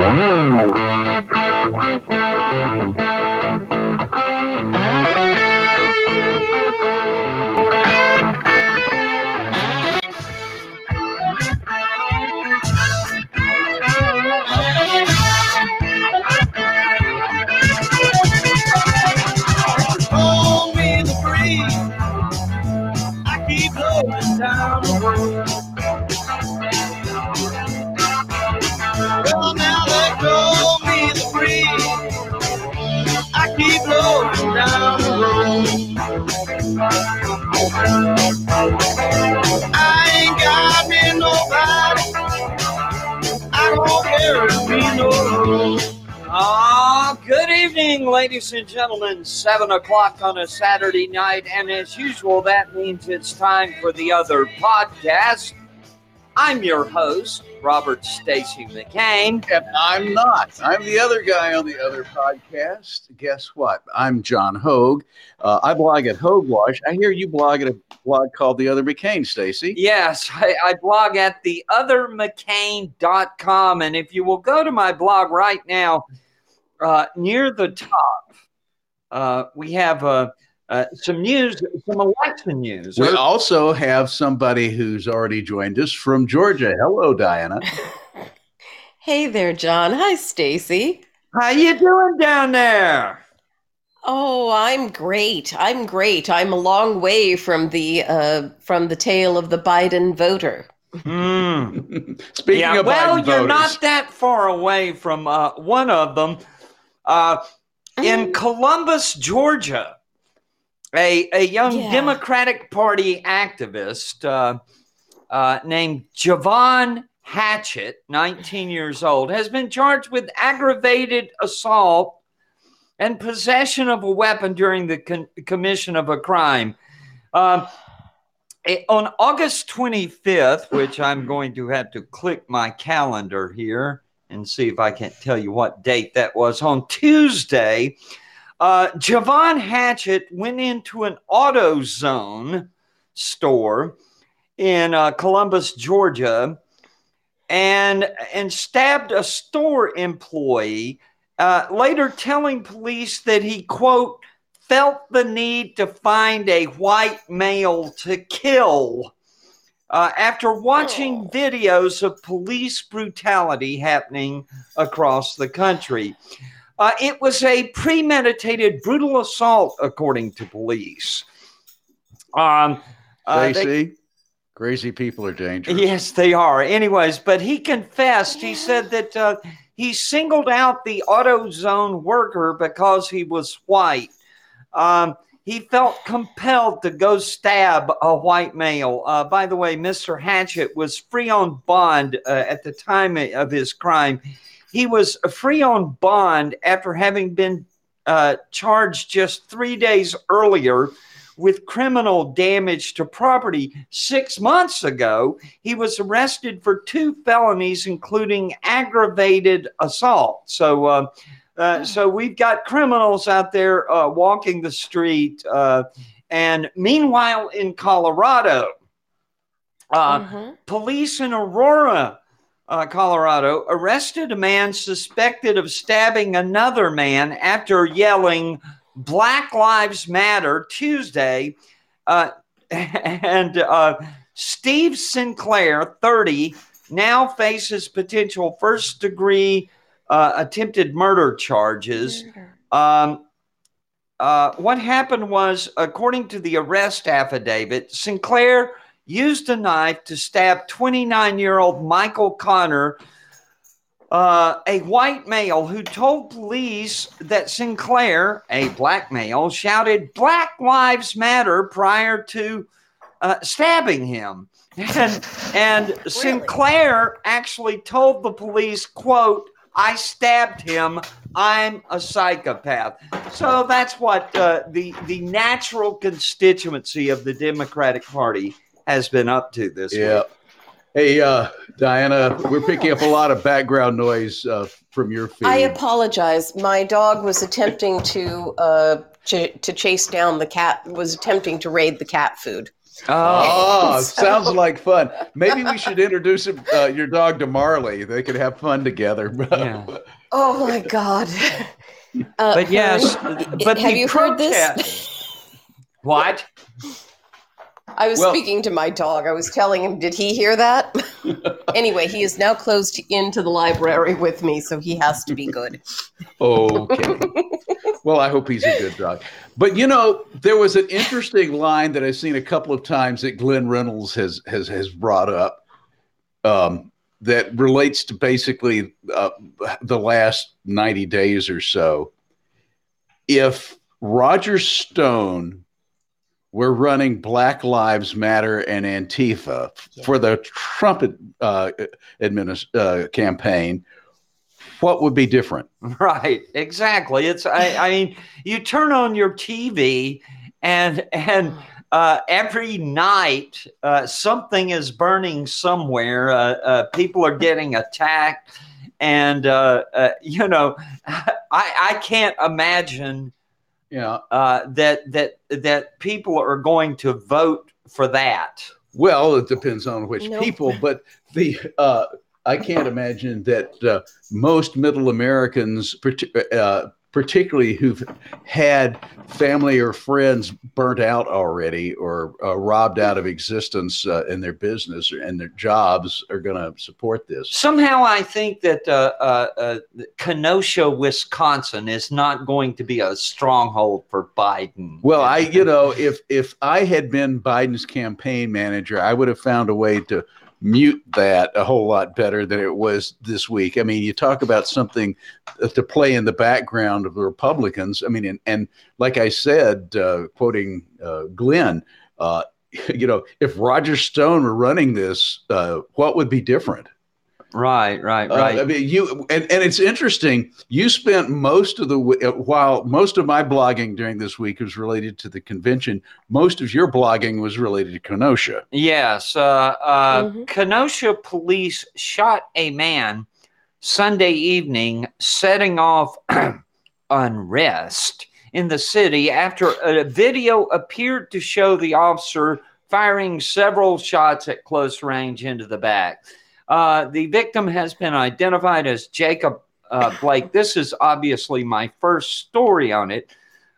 Down the road. Well, now they call me the breeze. I keep blowing down the road. I ain't got me nobody. I don't care if me no. Good evening, ladies and gentlemen. 7 o'clock on a Saturday night, and as usual, that means it's time for the other podcast. I'm your host, Robert Stacy McCain. And I'm not. I'm the other guy on the other podcast. Guess what? I'm John Hogue. I blog at Hogewash. I hear you blog at a blog called The Other McCain, Stacy. Yes, I blog at theothermccain.com. And if you will go to my blog right now, near the top, we have some news, some election news. We also have somebody who's already joined us from Georgia. Hello, Diana. Hey there, John. Hi, Stacy. How you doing down there? Oh, I'm great. I'm a long way from the tale of the Biden voter. Speaking of Biden you're voters. not that far away from one of them. In Columbus, Georgia, a young Democratic Party activist named Javon Hatchett, 19 years old, has been charged with aggravated assault and possession of a weapon during the commission of a crime. On August 25th, which I'm going to have to click my calendar here and see if I can tell you what date that was. On Tuesday, Javon Hatchett went into an AutoZone store in Columbus, Georgia, and stabbed a store employee, later telling police that he, quote, felt the need to find a white male to kill. After watching videos of police brutality happening across the country. It was a premeditated, brutal assault, according to police. Crazy people are dangerous. Yes, they are. Anyways, but he confessed. He said that he singled out the AutoZone worker because he was white. He felt compelled to go stab a white male. By the way, Mr. Hatchett was free on bond at the time of his crime. He was free on bond after having been charged just 3 days earlier with criminal damage to property. 6 months ago, he was arrested for 2 felonies, including aggravated assault. So we've got criminals out there walking the street. And meanwhile, in Colorado, police in Aurora, Colorado, arrested a man suspected of stabbing another man after yelling Black Lives Matter Tuesday. And Steve Sinclair, 30, now faces potential first-degree attempted murder charges. What happened was, according to the arrest affidavit, Sinclair used a knife to stab 29-year-old Michael Connor, a white male who told police that Sinclair, a black male, shouted Black Lives Matter prior to stabbing him. And really? Sinclair actually told the police, quote, I stabbed him. I'm a psychopath. So that's what the natural constituency of the Democratic Party has been up to this week. Hey, Diana, we're picking up a lot of background noise from your feed. I apologize. My dog was attempting to chase down the cat, was attempting to raid the cat food. Oh, Sounds like fun. Maybe we should introduce your dog to Marley. They could have fun together. yeah. Oh my God. But yes, Hearn, but have the you heard protest. this? What? I was Well- speaking to my dog. I was telling him, did he hear that? Anyway, he is now closed into the library with me, so he has to be good. Okay. Well, I hope he's a good dog. But there was an interesting line that I've seen a couple of times that Glenn Reynolds has brought up that relates to basically the last 90 days or so. If Roger Stone were running Black Lives Matter and Antifa for the Trump campaign, what would be different? Right, exactly. It's I mean, you turn on your TV and every night something is burning somewhere. People are getting attacked, and I can't imagine that people are going to vote for that. Well, it depends on which Nope. people, but I can't imagine that most middle Americans, particularly who've had family or friends burnt out already or robbed out of existence in their business and their jobs, are going to support this. Somehow I think that Kenosha, Wisconsin is not going to be a stronghold for Biden. Well, if I had been Biden's campaign manager, I would have found a way to mute that a whole lot better than it was this week. I mean, you talk about something to play in the background of the Republicans. I mean, and like I said, quoting Glenn, if Roger Stone were running this, what would be different? Right. I mean, and it's interesting. You spent while most of my blogging during this week was related to the convention. Most of your blogging was related to Kenosha. Yes. Kenosha police shot a man Sunday evening, setting off unrest in the city after a video appeared to show the officer firing several shots at close range into the back. The victim has been identified as Jacob Blake. This is obviously my first story on it.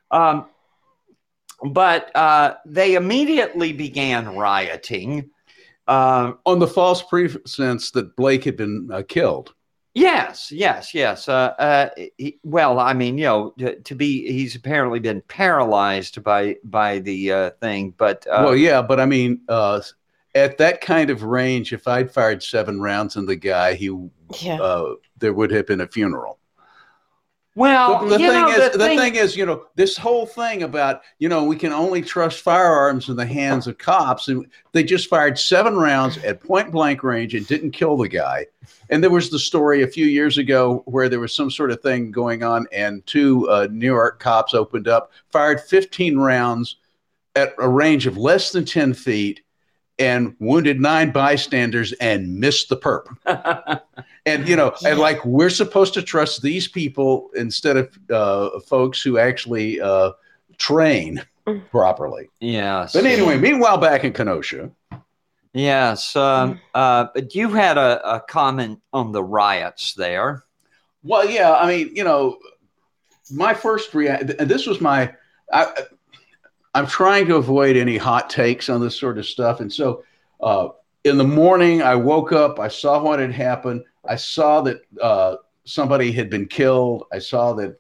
But they immediately began rioting. On the false pretense that Blake had been killed. Yes. Well, I mean, he's apparently been paralyzed by the thing. But but I mean, at that kind of range, if I'd fired 7 rounds in the guy, there would have been a funeral. Well, the thing is, this whole thing about, we can only trust firearms in the hands of cops. And they just fired 7 rounds at point blank range and didn't kill the guy. And there was the story a few years ago where there was some sort of thing going on and 2 New York cops opened up, fired 15 rounds at a range of less than 10 feet and wounded 9 bystanders and missed the perp. And, and like, we're supposed to trust these people instead of folks who actually train properly. Yes. But anyway, meanwhile, back in Kenosha. Yes. But you had a comment on the riots there. Well, yeah, I mean, my first reaction, and this was I'm trying to avoid any hot takes on this sort of stuff. And so in the morning, I woke up, I saw what had happened. I saw that somebody had been killed. I saw that,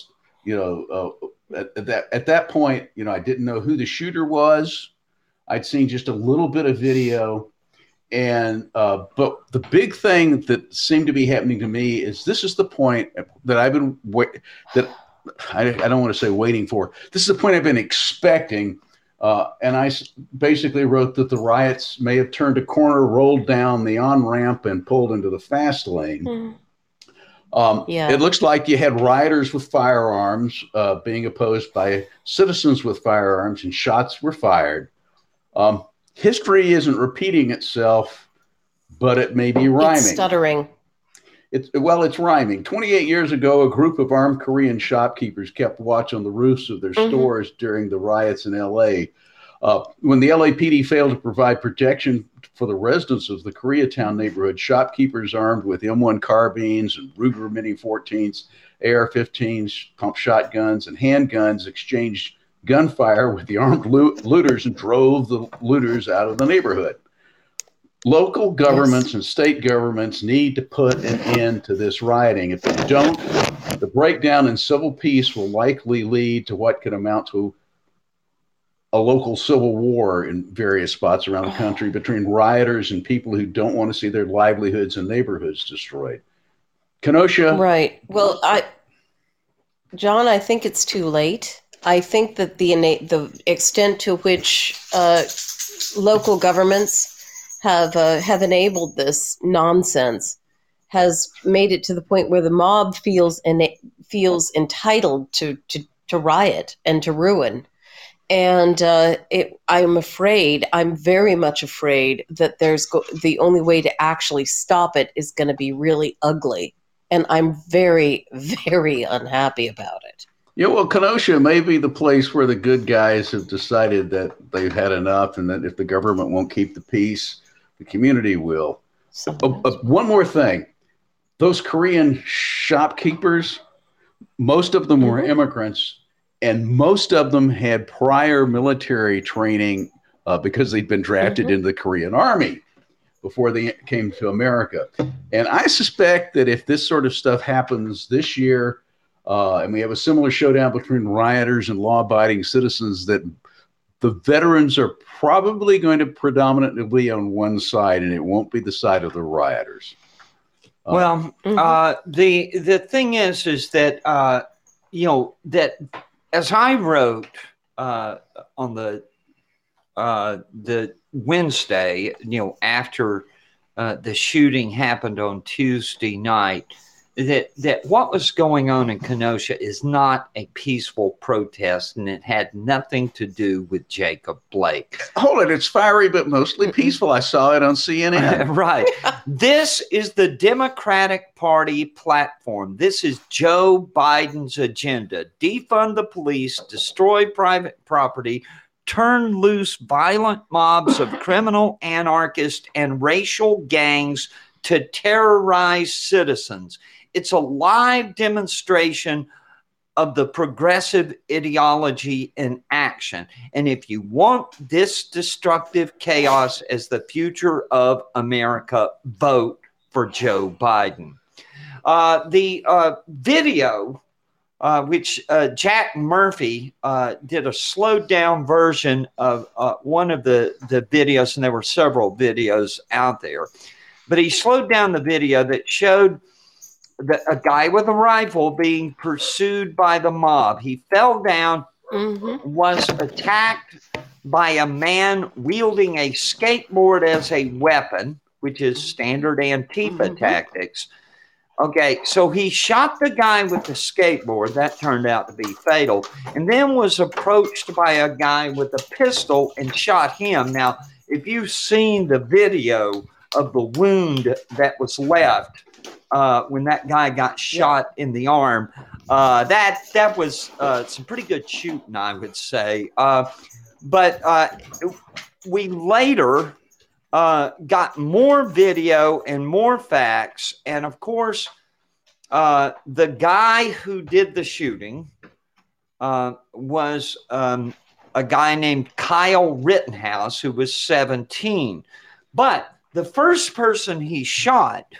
at that point, I didn't know who the shooter was. I'd seen just a little bit of video. And but the big thing that seemed to be happening to me is this is the point that I've been I don't want to say waiting for. This is the point I've been expecting. And I basically wrote that the riots may have turned a corner, rolled down the on-ramp, and pulled into the fast lane. It looks like you had rioters with firearms being opposed by citizens with firearms, and shots were fired. History isn't repeating itself, but it may be rhyming. It's stuttering. It's rhyming. 28 years ago, a group of armed Korean shopkeepers kept watch on the roofs of their stores during the riots in L.A. When the LAPD failed to provide protection for the residents of the Koreatown neighborhood, shopkeepers armed with M1 carbines and Ruger Mini 14s, AR-15s, pump shotguns, and handguns exchanged gunfire with the armed looters and drove the looters out of the neighborhood. Local governments and state governments need to put an end to this rioting. If they don't, the breakdown in civil peace will likely lead to what could amount to a local civil war in various spots around the country between rioters and people who don't want to see their livelihoods and neighborhoods destroyed. Kenosha. Right. Well, John, I think it's too late. I think that the extent to which local governments have enabled this nonsense has made it to the point where the mob feels entitled to riot and to ruin. And I'm very much afraid that the only way to actually stop it is going to be really ugly. And I'm very, very unhappy about it. Yeah, well, Kenosha may be the place where the good guys have decided that they've had enough and that if the government won't keep the peace, the community will. One more thing. Those Korean shopkeepers, most of them were immigrants. And most of them had prior military training because they'd been drafted into the Korean Army before they came to America. And I suspect that if this sort of stuff happens this year, and we have a similar showdown between rioters and law-abiding citizens, that the veterans are probably going to predominantly be on one side, and it won't be the side of the rioters. The thing is that that. As I wrote on the Wednesday, after the shooting happened on Tuesday night, that what was going on in Kenosha is not a peaceful protest, and it had nothing to do with Jacob Blake. Hold it, it's fiery but mostly peaceful. I saw it on CNN. Right. This is the Democratic Party platform. This is Joe Biden's agenda. Defund the police, destroy private property, turn loose violent mobs of criminal, anarchist, and racial gangs to terrorize citizens. It's a live demonstration of the progressive ideology in action. And if you want this destructive chaos as the future of America, vote for Joe Biden. The video, which Jack Murphy did a slowed down version of one of the videos, and there were several videos out there. But he slowed down the video that showed a guy with a rifle being pursued by the mob. He fell down, was attacked by a man wielding a skateboard as a weapon, which is standard Antifa tactics. Okay, so he shot the guy with the skateboard. That turned out to be fatal. And then was approached by a guy with a pistol and shot him. Now, if you've seen the video of the wound that was left when that guy got shot in the arm, that was some pretty good shooting, I would say. But we later got more video and more facts. And of course, the guy who did the shooting was a guy named Kyle Rittenhouse, who was 17. But the first person he shot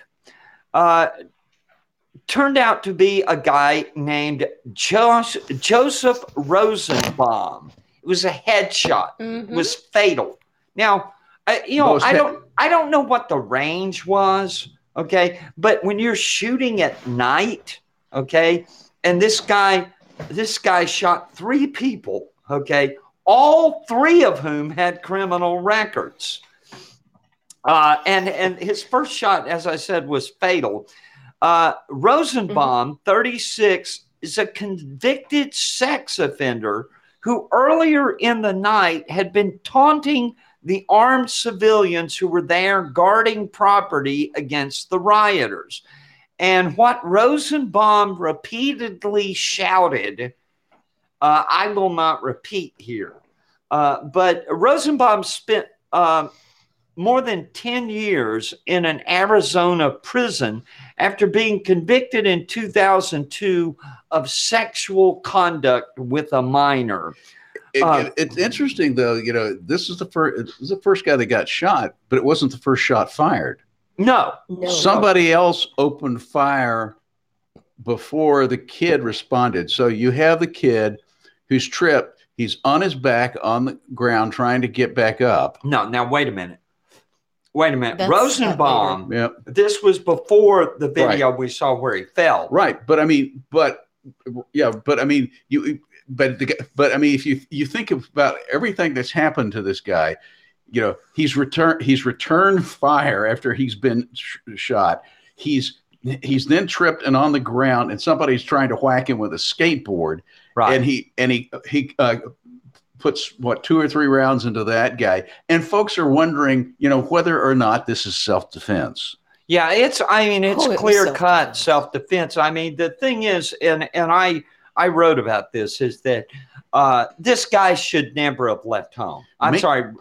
turned out to be a guy named Joseph Rosenbaum. It was a headshot. It was fatal. Now, I don't know what the range was, okay? But when you're shooting at night, okay, and this guy shot 3 people, okay, all 3 of whom had criminal records. And his first shot, as I said, was fatal. Rosenbaum, 36, is a convicted sex offender who earlier in the night had been taunting the armed civilians who were there guarding property against the rioters. And what Rosenbaum repeatedly shouted, I will not repeat here, But Rosenbaum spent more than 10 years in an Arizona prison after being convicted in 2002 of sexual conduct with a minor. It's interesting, though. You know, this is the first guy that got shot, but it wasn't the first shot fired. No. Somebody else opened fire before the kid responded. So you have the kid who's tripped. He's on his back on the ground trying to get back up. No, now wait a minute. Rosenbaum, Yep. This was before the video we saw where he fell. Right. But I mean, if you think about everything that's happened to this guy, you know, he's returned fire after he's been shot. He's then tripped and on the ground, and somebody's trying to whack him with a skateboard. Right. And he puts 2 or 3 rounds into that guy, and folks are wondering, you know, whether or not this is self-defense. Yeah, it's clear-cut self-defense. I mean, the thing is, and I wrote about this, is that this guy should never have left home. I'm sorry.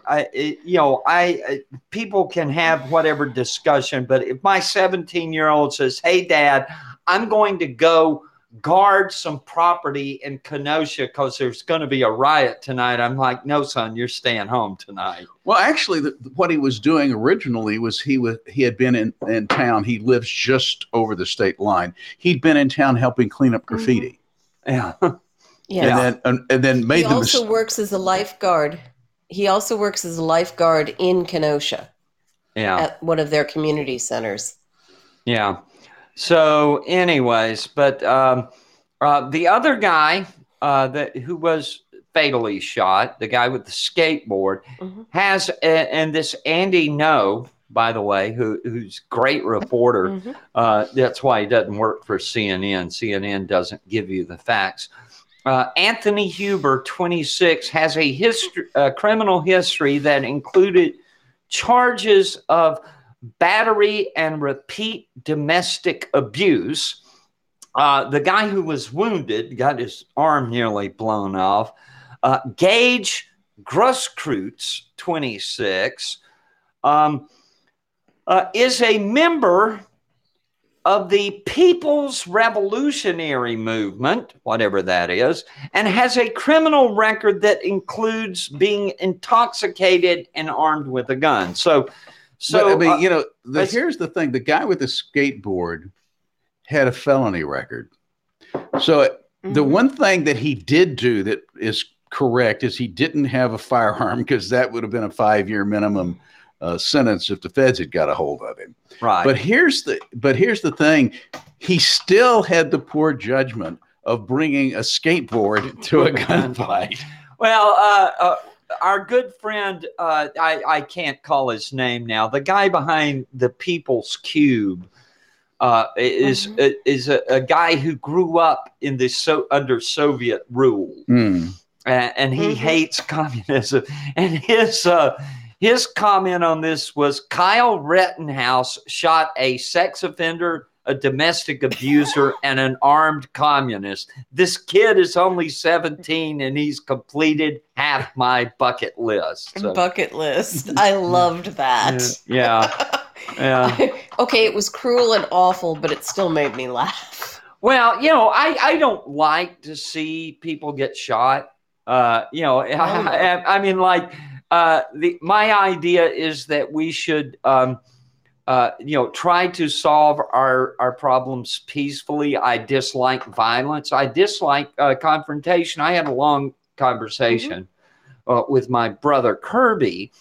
People can have whatever discussion, but if my 17-year-old says, "Hey, Dad, I'm going to go guard some property in Kenosha because there's going to be a riot tonight," I'm like, "No, son, you're staying home tonight." Well, actually, what he was doing originally was he had been in town. He lives just over the state line. He'd been in town helping clean up graffiti. Yeah. Yeah. And then made He also works as a lifeguard. He also works as a lifeguard in Kenosha. Yeah. At one of their community centers. Yeah. So, anyways, but the other guy who was fatally shot, the guy with the skateboard, has, and this Andy No, by the way, who's a great reporter. That's why he doesn't work for CNN. CNN doesn't give you the facts. Anthony Huber, 26, has a criminal history that included charges of battery and repeat domestic abuse. The guy who was wounded, got his arm nearly blown off, Gage Grosskreutz, 26, is a member of the People's Revolutionary Movement, whatever that is, and has a criminal record that includes being intoxicated and armed with a gun. So I mean, here's the thing. The guy with the skateboard had a felony record. So the one thing that he did do that is correct is he didn't have a firearm, because that would have been a 5-year minimum sentence if the feds had got a hold of him. Right. But here's the thing. He still had the poor judgment of bringing a skateboard to a gunfight. Well, our good friend, I can't call his name now, the guy behind the People's Cube, is a guy who grew up in under Soviet rule, and he hates communism. And his comment on this was, Kyle Rittenhouse shot a sex offender, a domestic abuser, and an armed communist. This kid is only 17, and he's completed half my bucket list. So. Bucket list. I loved that. Yeah. Okay, it was cruel and awful, but it still made me laugh. Well, I don't like to see people get shot. I mean, like, my idea is that we should, try to solve our problems peacefully. I dislike violence. I dislike confrontation. I had a long conversation with my brother Kirby,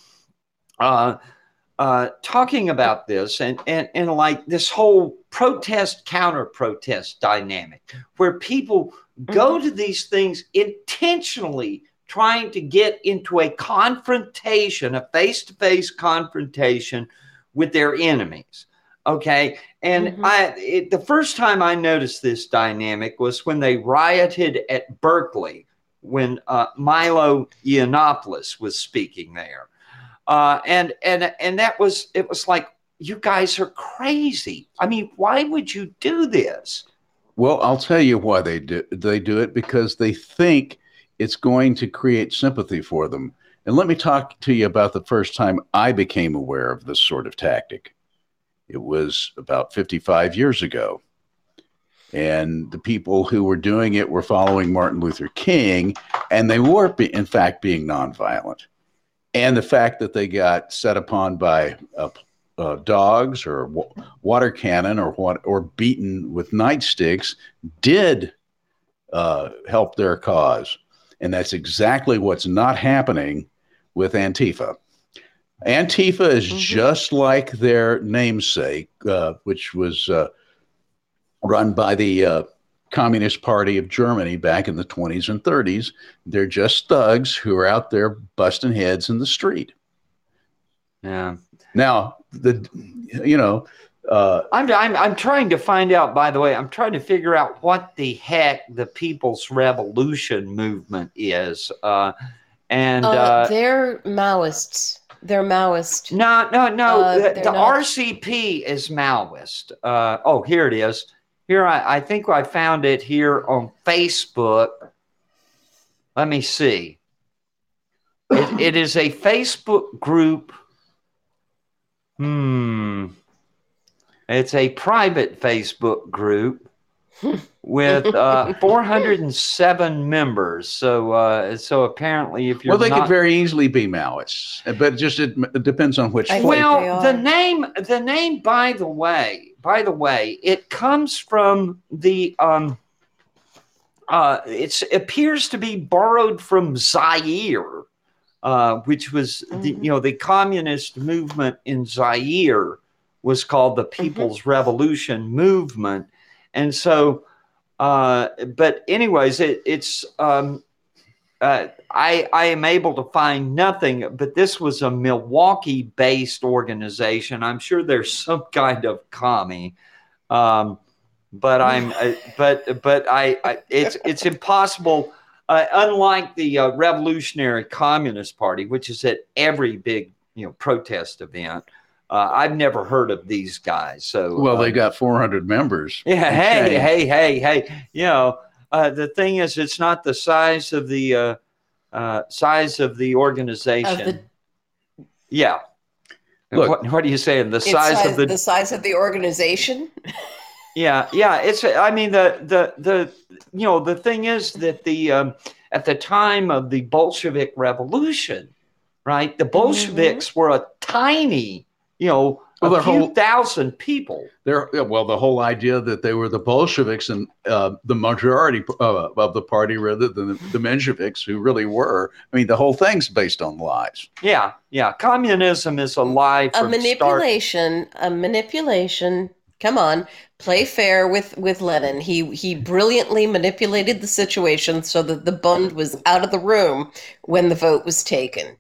talking about this and like this whole protest counter protest dynamic, where people go to these things intentionally trying to get into a confrontation, a face-to-face confrontation with their enemies. Okay. And the first time I noticed this dynamic was when they rioted at Berkeley, when Milo Yiannopoulos was speaking there. And it was like, you guys are crazy. I mean, why would you do this? Well, I'll tell you why they do it, because they think it's going to create sympathy for them. And let me talk to you about the first time I became aware of this sort of tactic. It was about 55 years ago. And the people who were doing it were following Martin Luther King, and they were, in fact, being nonviolent. And the fact that they got set upon by dogs or water cannon or beaten with nightsticks did help their cause. And that's exactly what's not happening with Antifa. Antifa is just like their namesake, which was run by the Communist Party of Germany back in the 20s and 30s. They're just thugs who are out there busting heads in the street. Yeah. Now, I'm trying to find out, by the way, I'm trying to figure out what the heck the People's Revolution movement is. They're Maoists. They're Maoist. No. The not. RCP is Maoist. Here it is. Here, I think I found it here on Facebook. Let me see. It is a Facebook group. It's a private Facebook group with 407 members. So apparently, if you're they could very easily be Maoists, but just it depends on which. Well, the name, by the way, it comes from the it appears to be borrowed from Zaire, which was the communist movement in Zaire was called the People's Revolution Movement. And so, but anyways, it's I am able to find nothing, but this was a Milwaukee-based organization. I'm sure there's some kind of commie, but it's impossible. Unlike the Revolutionary Communist Party, which is at every big protest event. I've never heard of these guys. So they got 400 members. Yeah. Hey. The thing is, it's not the size of the organization. Yeah. Look, what are you saying? The size of the organization. Yeah. It's. I mean, the thing is that at the time of the Bolshevik Revolution, right? The Bolsheviks were a tiny. A few thousand people. The whole idea that they were the Bolsheviks and the majority of the party rather than the Mensheviks, who really were. I mean, the whole thing's based on lies. Yeah. Communism is a lie. A manipulation. Come on, play fair with Lenin. He brilliantly manipulated the situation so that the Bund was out of the room when the vote was taken.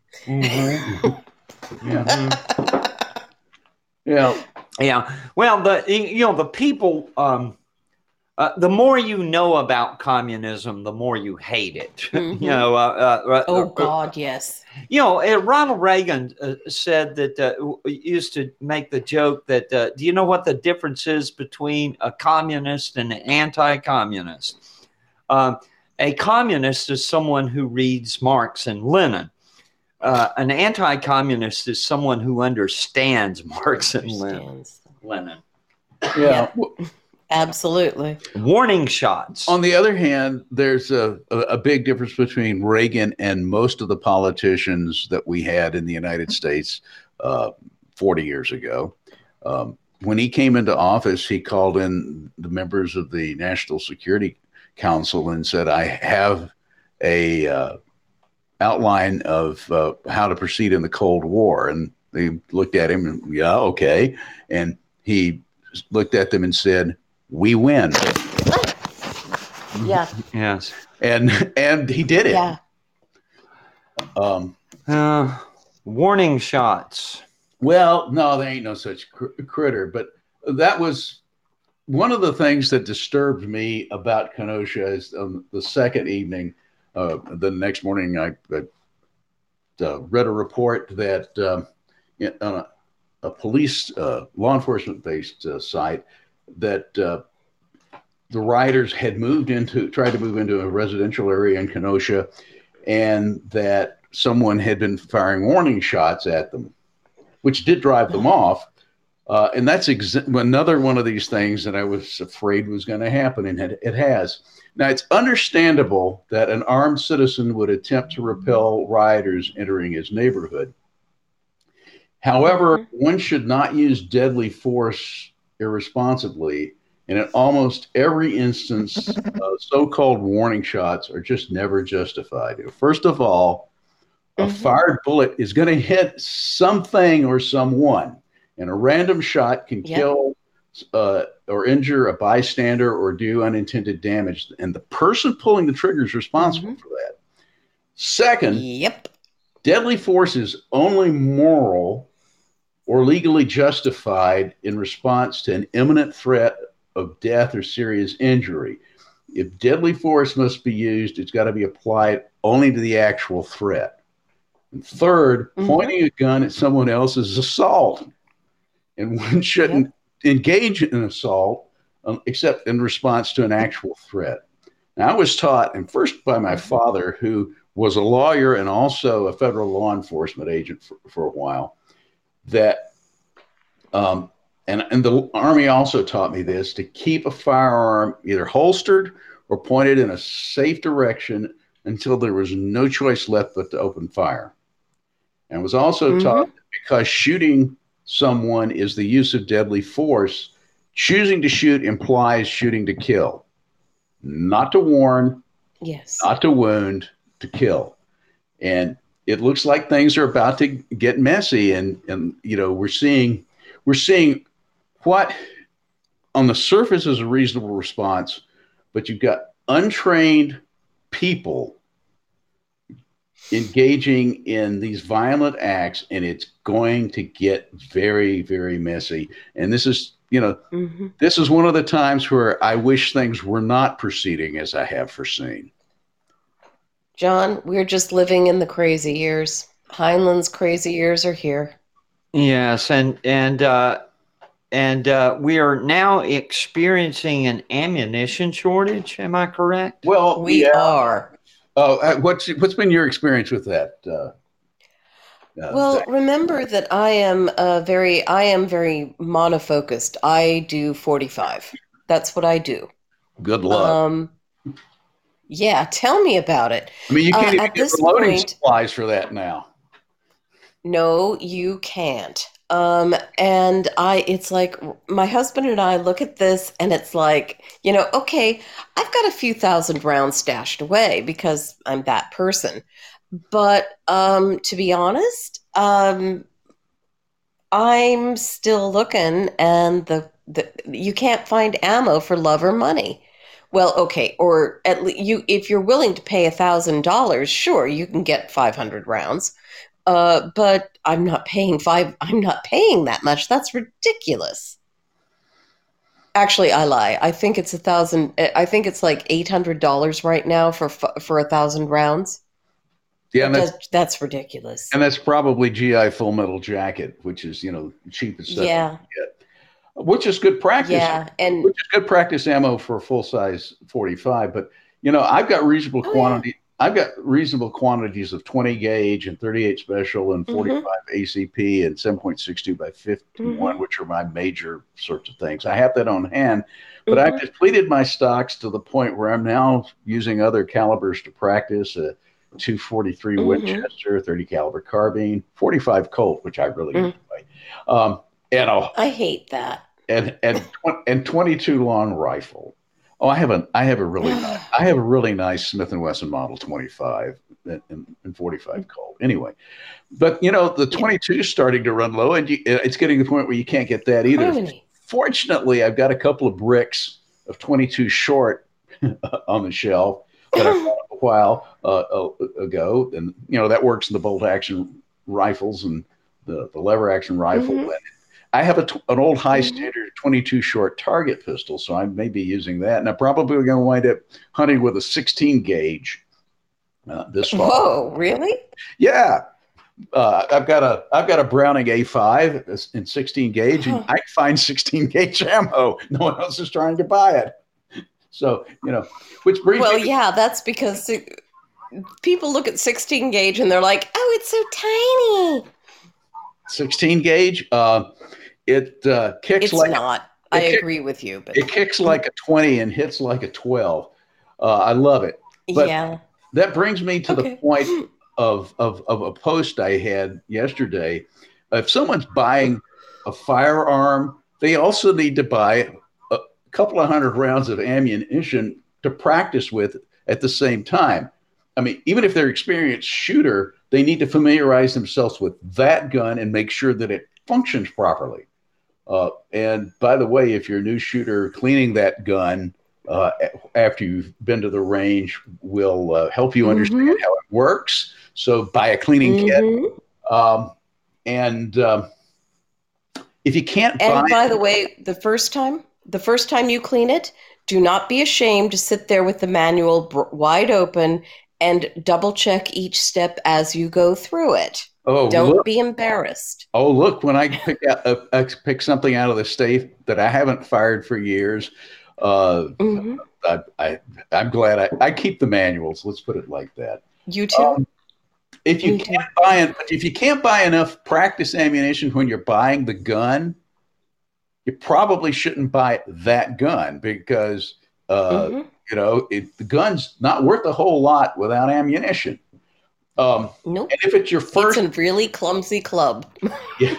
Yeah. Well, the people. The more you know about communism, the more you hate it. Oh God, yes. Ronald Reagan said that used to make the joke that do you know what the difference is between a communist and an anti-communist? A communist is someone who reads Marx and Lenin. An anti-communist is someone who understands Marx and Lenin. Yeah, absolutely. Warning shots. On the other hand, there's a big difference between Reagan and most of the politicians that we had in the United States 40 years ago. When he came into office, he called in the members of the National Security Council and said, I have a outline of how to proceed in the Cold War. And they looked at him and, yeah, okay. And he looked at them and said, we win. Yeah. Yes. And he did it. Yeah. Warning shots. Well, no, there ain't no such critter. But that was one of the things that disturbed me about Kenosha is the second evening. The next morning, I read a report that on a police law enforcement-based site that the rioters had tried to move into a residential area in Kenosha, and that someone had been firing warning shots at them, which did drive them off. And that's another one of these things that I was afraid was going to happen, and it has. Now, it's understandable that an armed citizen would attempt to repel rioters entering his neighborhood. However, one should not use deadly force irresponsibly. And in almost every instance, so-called warning shots are just never justified. First of all, a fired bullet is going to hit something or someone, and a random shot can kill or injure a bystander or do unintended damage. And the person pulling the trigger is responsible for that. Second, deadly force is only moral or legally justified in response to an imminent threat of death or serious injury. If deadly force must be used, it's got to be applied only to the actual threat. And third, pointing a gun at someone else is assault. And one shouldn't engage in assault except in response to an actual threat. Now, I was taught, and first by my father, who was a lawyer and also a federal law enforcement agent for a while, that, and the Army also taught me this, to keep a firearm either holstered or pointed in a safe direction until there was no choice left but to open fire. And was also taught that because shooting someone is the use of deadly force, choosing to shoot implies shooting to kill, not to warn, not to wound, to kill. And it looks like things are about to get messy, and you know, we're seeing what on the surface is a reasonable response, but you've got untrained people engaging in these violent acts, and it's going to get very, very messy. And this is, you know, this is one of the times where I wish things were not proceeding as I have foreseen. John, we're just living in the crazy years. Heinlein's crazy years are here. Yes, and we are now experiencing an ammunition shortage. Am I correct? Well, we are. Oh, what's been your experience with that? Well, remember that I am very monofocused. I do 45. That's what I do. Good luck. Yeah, tell me about it. I mean, you can't even get reloading supplies for that now. No, you can't. And it's like my husband and I look at this and it's like, you know, okay, I've got a few thousand rounds stashed away because I'm that person. But to be honest, I'm still looking, and you can't find ammo for love or money. Well, okay, or at least if you're willing to pay $1,000, sure, you can get 500 rounds. But I'm not paying that much. That's ridiculous. Actually, I lie. I think it's $1,000. I think it's like $800 right now for 1,000 rounds. Yeah, that's ridiculous. And that's probably GI Full Metal Jacket, which is, you know, cheapest stuff you can get. Which is good practice. Yeah, and which is good practice ammo for a full size 45. But you know, I've got reasonable quantity. Yeah. I've got reasonable quantities of 20 gauge and 38 special and 45 ACP and 7.62 by 51, which are my major sorts of things. I have that on hand, but I've depleted my stocks to the point where I'm now using other calibers to practice. 243 Winchester, 30 caliber carbine, 45 Colt, which I really enjoy. I hate that. And 22 long rifle. Oh, I have a really nice Smith & Wesson Model 25 and 45 Colt. Anyway, but you know, the 22 is starting to run low, and it's getting to the point where you can't get that either. Harmony. Fortunately, I've got a couple of bricks of 22 short on the shelf that I bought a while ago, and you know, that works in the bolt action rifles and the lever action rifle. And I have an old high standard 22 short target pistol, so I may be using that, and I'm probably going to wind up hunting with a 16 gauge this fall. Whoa, really? Yeah. I've got a Browning A5 in 16 gauge, and I can find 16 gauge ammo. No one else is trying to buy it. So, you know, which brings yeah, that's because people look at 16 gauge and they're like, "Oh, it's so tiny." 16 gauge. It kicks It's like not. I agree with you, but it kicks like a 20 and hits like a 12. I love it. But yeah. that brings me to the Okay. point of a post I had yesterday. If someone's buying a firearm, they also need to buy a couple of hundred rounds of ammunition to practice with at the same time. I mean, even if they're an experienced shooter, they need to familiarize themselves with that gun and make sure that it functions properly. And by the way, if you're a new shooter, cleaning that gun after you've been to the range will help you understand how it works. So buy a cleaning kit. And if you can't buy, by the way, the first time you clean it, do not be ashamed to sit there with the manual wide open and double check each step as you go through it. Don't be embarrassed. Oh, look, when I pick something out of the safe that I haven't fired for years, I'm glad I keep the manuals. Let's put it like that. You too? If you can't buy enough practice ammunition when you're buying the gun, you probably shouldn't buy that gun because the gun's not worth a whole lot without ammunition. Nope. And if it's your first, it's a really clumsy club. Yeah.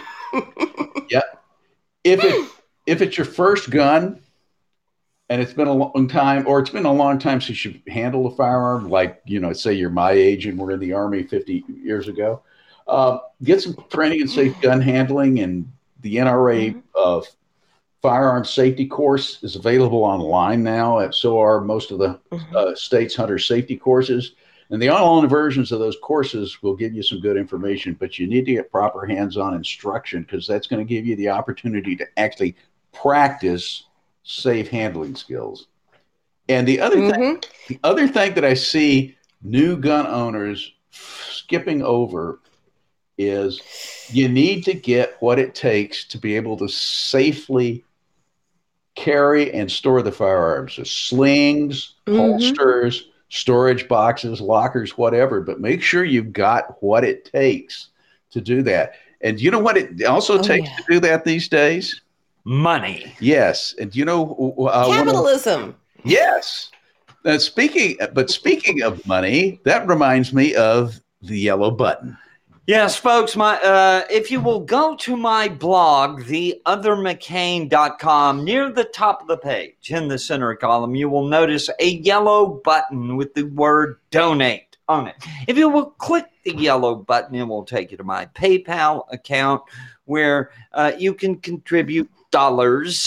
If it's your first gun, and it's been a long time, or it's been a long time since you've handled a firearm, like, say you're my age and we're in the Army 50 years ago, get some training in safe gun handling, and the NRA firearm safety course is available online now. And so are most of the state's hunter safety courses. And the online versions of those courses will give you some good information, but you need to get proper hands-on instruction because that's going to give you the opportunity to actually practice safe handling skills. And the other thing that I see new gun owners skipping over is you need to get what it takes to be able to safely carry and store the firearms. So slings, holsters, storage boxes, lockers, whatever, but make sure you've got what it takes to do that. And you know what it also takes to do that these days? Money. Yes. And capitalism. Yes. Speaking of money, that reminds me of the yellow button. Yes, folks, if you will go to my blog, theothermccain.com, near the top of the page in the center column, you will notice a yellow button with the word donate on it. If you will click the yellow button, it will take you to my PayPal account where you can contribute dollars,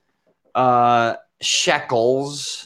shekels,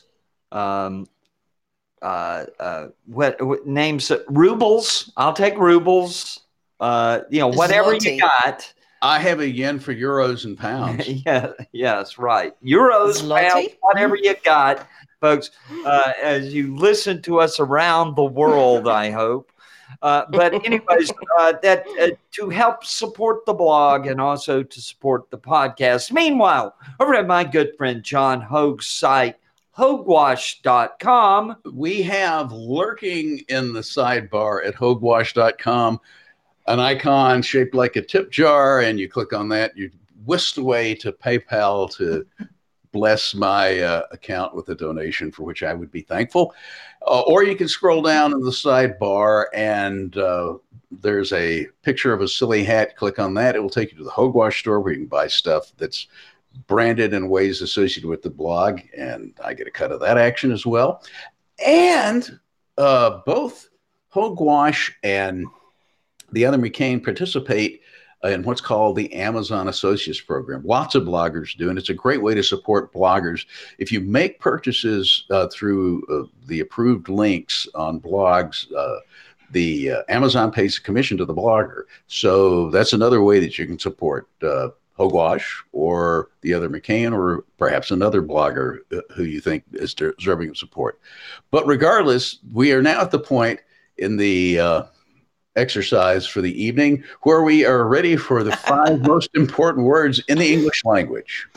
what names it? Rubles. I'll take rubles. Whatever Zloty. You got. I have a yen for euros and pounds. Yes, right. Euros, Zloty? pounds, whatever you got, folks. As you listen to us around the world, I hope. But anyways, that to help support the blog and also to support the podcast. Meanwhile, over at my good friend John Hogue's site, Hogewash.com. We have lurking in the sidebar at Hogewash.com an icon shaped like a tip jar, and you click on that, you whisked away to PayPal to bless my account with a donation for which I would be thankful. Or you can scroll down in the sidebar and there's a picture of a silly hat. Click on that. It will take you to the Hogewash store where you can buy stuff that's branded in ways associated with the blog. And I get a cut of that action as well. And both Hogewash and the Other McCain participate in what's called the Amazon Associates Program. Lots of bloggers do, and it's a great way to support bloggers. If you make purchases through the approved links on blogs, the Amazon pays a commission to the blogger. So that's another way that you can support Hogewash or the Other McCain, or perhaps another blogger who you think is deserving of support. But regardless, we are now at the point in the exercise for the evening where we are ready for the 5 most important words in the English language.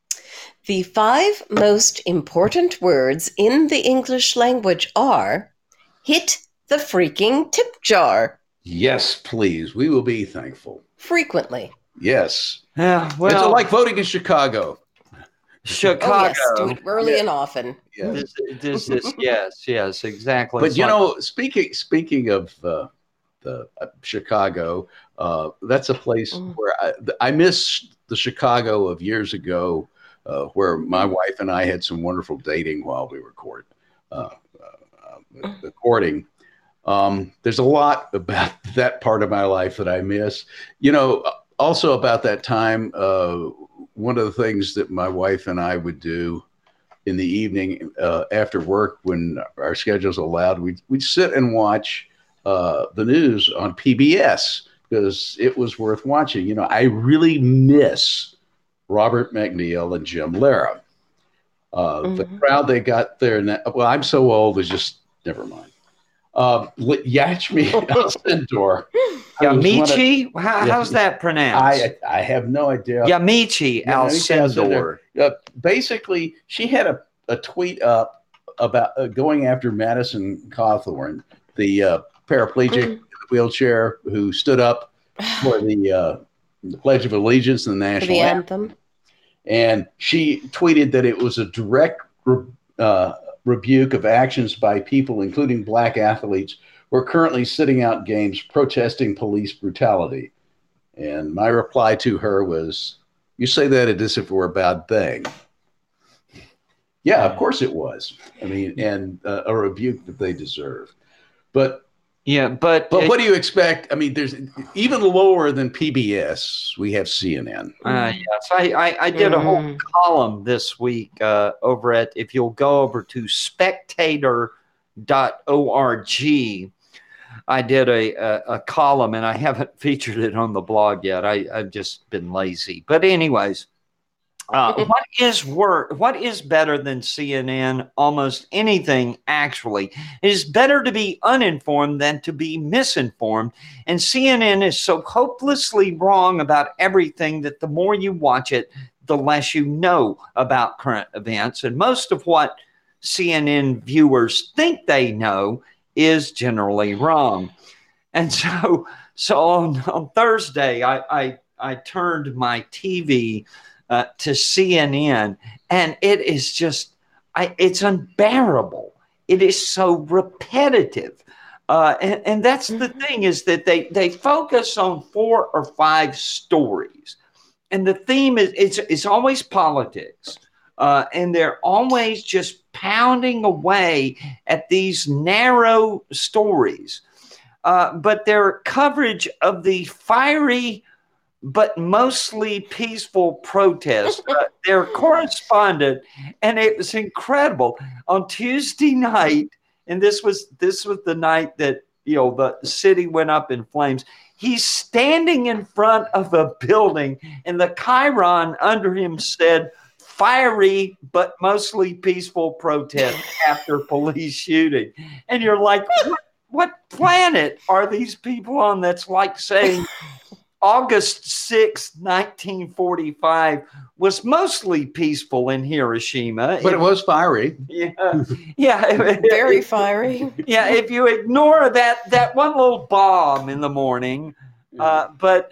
The 5 most important words in the English language are hit the freaking tip jar Yes, please. We will be thankful. frequently. Yes. Yeah, It's well, like voting in Chicago. Chicago. Oh yes, do it early and often. Yeah. Yes, exactly. But It's you like- know, speaking of the Chicago, that's a place where I miss the Chicago of years ago, where my wife and I had some wonderful dating while we were courting. There's a lot about that part of my life that I miss. You know, also about that time, one of the things that my wife and I would do in the evening after work when our schedules allowed, we'd sit and watch the news on PBS because it was worth watching. You know, I really miss Robert McNeil and Jim Lara. The crowd they got there, well, I'm so old, it's just, never mind. Yachmy Alcindor. Yamiche? How's that pronounced? I have no idea. Yamiche Alcindor. Basically, she had a tweet up about going after Madison Cawthorn, the paraplegic in the wheelchair who stood up for the Pledge of Allegiance and the national anthem. And she tweeted that it was a direct rebuke of actions by people, including black athletes, who are currently sitting out games protesting police brutality. And my reply to her was, "You say that as if it were a bad thing." Yeah, of course it was. I mean, and a rebuke that they deserve. But what do you expect? I mean, there's even lower than PBS. We have CNN. Yes, I did a whole column this week over at, if you'll go over to spectator.org, I did a column, and I haven't featured it on the blog yet. I've just been lazy. But anyways, what is better than CNN? Almost anything, actually. It is better to be uninformed than to be misinformed. And CNN is so hopelessly wrong about everything that the more you watch it, the less you know about current events. And most of what CNN viewers think they know is generally wrong. And so on Thursday, I turned my TV to CNN, and it is just, it's unbearable. It is so repetitive. And that's the thing, is that they focus on 4 or 5 stories. And the theme is, it's always politics. And they're always just pounding away at these narrow stories. But their coverage of the fiery but mostly peaceful protest, their correspondent, and it was incredible. On Tuesday night, and this was the night that, you know, the city went up in flames. He's standing in front of a building, and the chyron under him said, "Fiery but mostly peaceful protest after police shooting." And you're like, what planet are these people on that's like saying August 6, 1945 was mostly peaceful in Hiroshima. But it was fiery. Yeah. Very fiery. Yeah, if you ignore that one little bomb in the morning. But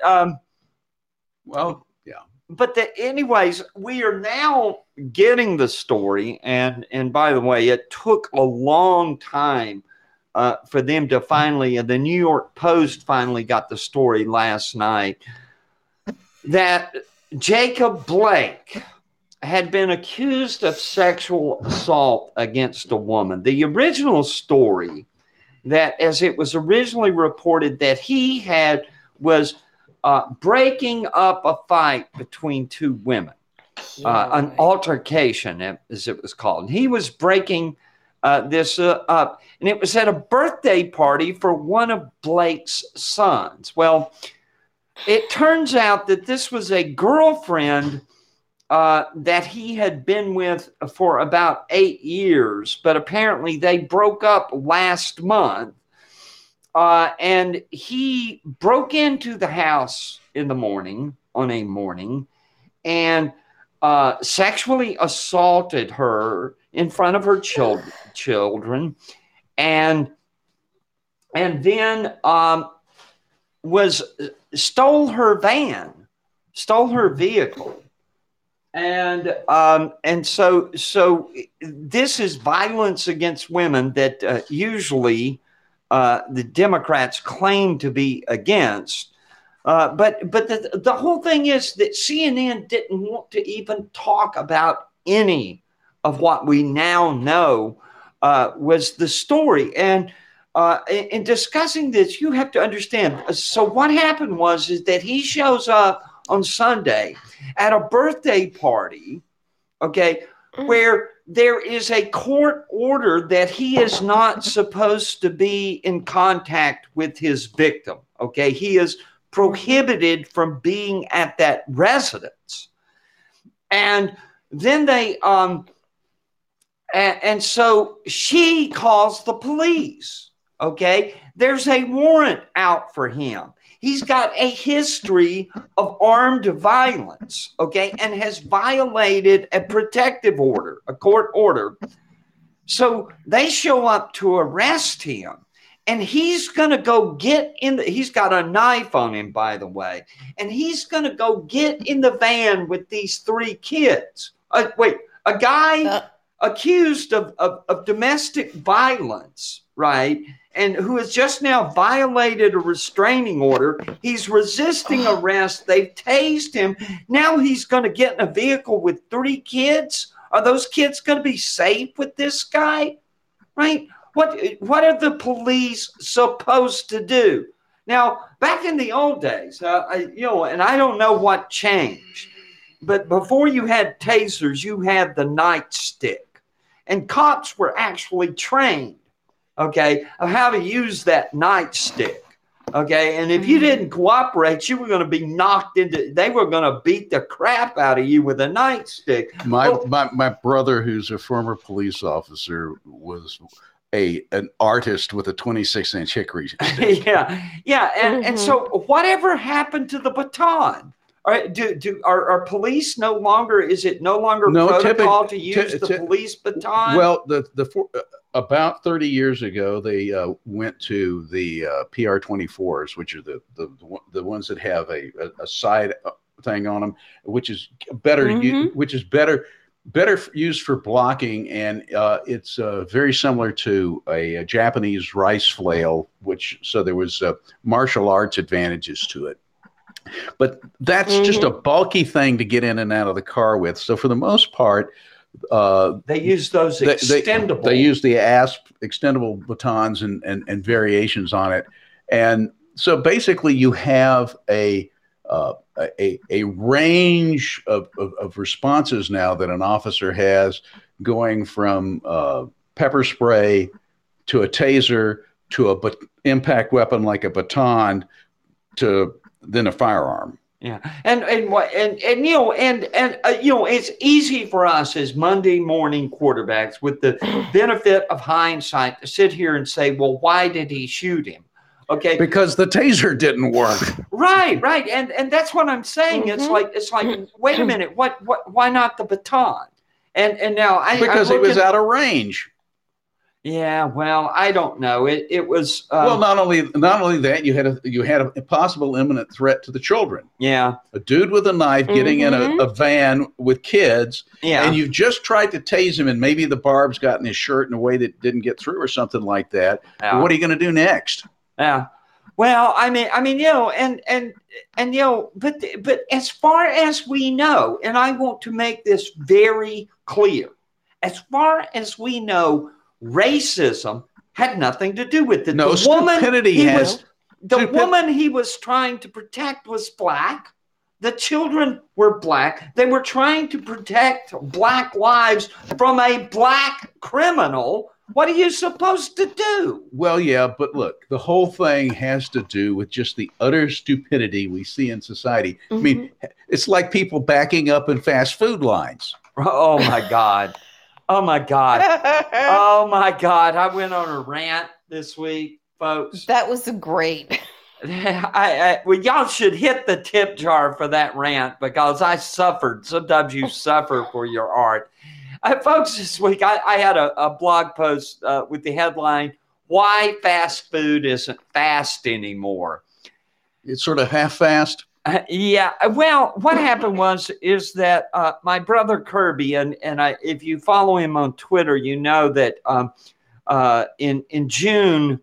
anyways, we are now getting the story. And by the way, it took a long time for them to finally, the New York Post finally got the story last night, that Jacob Blake had been accused of sexual assault against a woman. The original story, that as it was originally reported, that he was breaking up a fight between 2 women, an altercation, as it was called. And he was breaking this up, and it was at a birthday party for one of Blake's sons. Well, it turns out that this was a girlfriend that he had been with for about 8 years, but apparently they broke up last month, and he broke into the house in the morning, and sexually assaulted her in front of her children, and and then stole her van, stole her vehicle. And so this is violence against women that usually the Democrats claim to be against. But the whole thing is that CNN didn't want to even talk about any of what we now know was the story. And in discussing this, you have to understand. So what happened is that he shows up on Sunday at a birthday party, okay, where there is a court order that he is not supposed to be in contact with his victim. Okay, he is prohibited from being at that residence. And then they and so she calls the police. Okay, there's a warrant out for him. He's got a history of armed violence, okay, and has violated a protective order, a court order. So they show up to arrest him, and he's going to go get in he's got a knife on him, by the way, and he's going to go get in the van with these 3 kids. A guy accused of domestic violence, right? And who has just now violated a restraining order. He's resisting arrest. They've tased him. Now he's going to get in a vehicle with 3 kids. Are those kids going to be safe with this guy? Right? What are the police supposed to do? Now, back in the old days, and I don't know what changed, but before you had tasers, you had the nightstick. And cops were actually trained, okay, of how to use that nightstick, okay? And if you didn't cooperate, you were going to be knocked into, they were going to beat the crap out of you with a nightstick. My brother, who's a former police officer, was an artist with a 26-inch hickory stick. Yeah. And so whatever happened to the baton? Are police no longer? Is it no longer protocol to use the police baton? Well, about 30 years ago, they went to the PR-24s, which are the ones that have a side thing on them, which is better, better used for blocking, and it's very similar to a Japanese rice flail, so there was martial arts advantages to it. But that's just a bulky thing to get in and out of the car with. So for the most part, they use those extendable. They use the ASP extendable batons and variations on it. And so basically you have a range of responses now that an officer has, going from pepper spray to a taser to a impact weapon like a baton to then a firearm. Yeah, and it's easy for us as Monday morning quarterbacks with the benefit of hindsight to sit here and say, well, why did he shoot him? Okay, because the taser didn't work. Right, and that's what I'm saying. It's like wait a minute, why not the baton? And now because he was out of range. Yeah, well, I don't know. It was well. Not only that, you had a possible imminent threat to the children. Yeah, a dude with a knife getting in a van with kids. Yeah, and you've just tried to tase him, and maybe the barbs got in his shirt in a way that didn't get through, or something like that. Yeah. What are you going to do next? Yeah. Well, I mean, but as far as we know, and I want to make this very clear, as far as we know, racism had nothing to do with it. No, the woman he was trying to protect was black. The children were black. They were trying to protect black lives from a black criminal. What are you supposed to do? Well, yeah, but look, the whole thing has to do with just the utter stupidity we see in society. I mean, it's like people backing up in fast food lines. Oh, my God. Oh, my God. Oh, my God. I went on a rant this week, folks. That was great. Well, y'all should hit the tip jar for that rant, because I suffered. Sometimes you suffer for your art. Folks, this week I had a blog post with the headline, why fast food isn't fast anymore. It's sort of half-fast. Yeah. Well, what happened is that my brother Kirby, and if you follow him on Twitter, you know that in June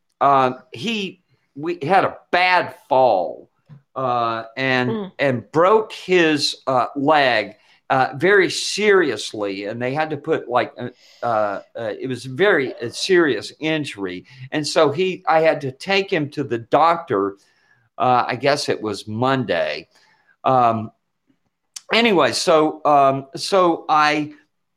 we had a bad fall and broke his leg very seriously, and they had to put it was a very serious injury, and so I had to take him to the doctor. I guess it was Monday. Anyway, so I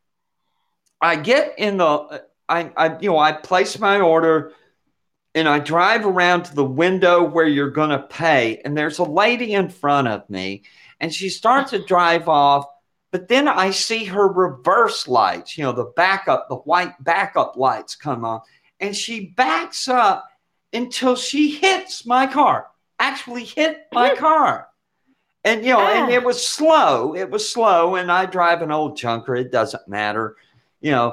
get in the I place my order and I drive around to the window where you're going to pay, and there's a lady in front of me, and she starts to drive off, but then I see her reverse lights, the white backup lights come on, and she backs up until she hits my car. Actually hit my car. And, and it was slow. And I drive an old junker. It doesn't matter, and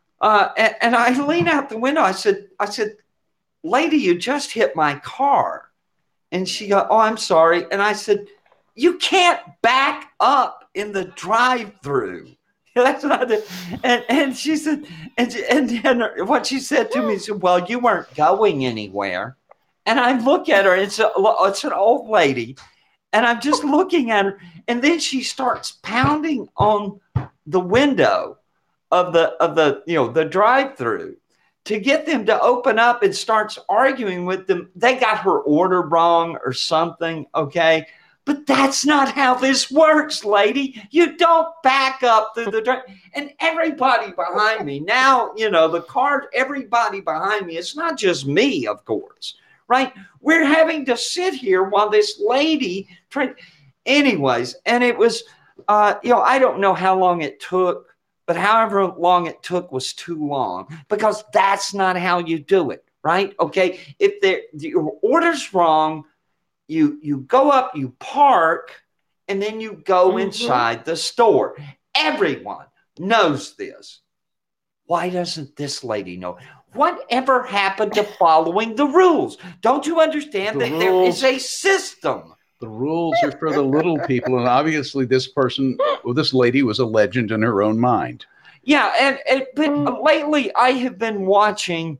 I lean out the window. I said, lady, you just hit my car. And she goes, oh, I'm sorry. And I said, you can't back up in the drive-through. That's not it. And she said, and what she said to me, she said, well, you weren't going anywhere. And I look at her, and it's an old lady, and I'm just looking at her, and then she starts pounding on the window of the drive-through to get them to open up, and starts arguing with them. They got her order wrong or something, okay? But that's not how this works, lady. You don't back up through the drive. And everybody behind me now, the car, everybody behind me. It's not just me, of course. Right? We're having to sit here while this lady anyways, and it was, I don't know how long it took, but however long it took was too long, because that's not how you do it, right? Okay. If your order's wrong, you go up, you park, and then you go inside the store. Everyone knows this. Why doesn't this lady know? Whatever happened to following the rules? Don't you understand that there is a system? The rules are for the little people, and obviously this lady was a legend in her own mind. Yeah, but lately I have been watching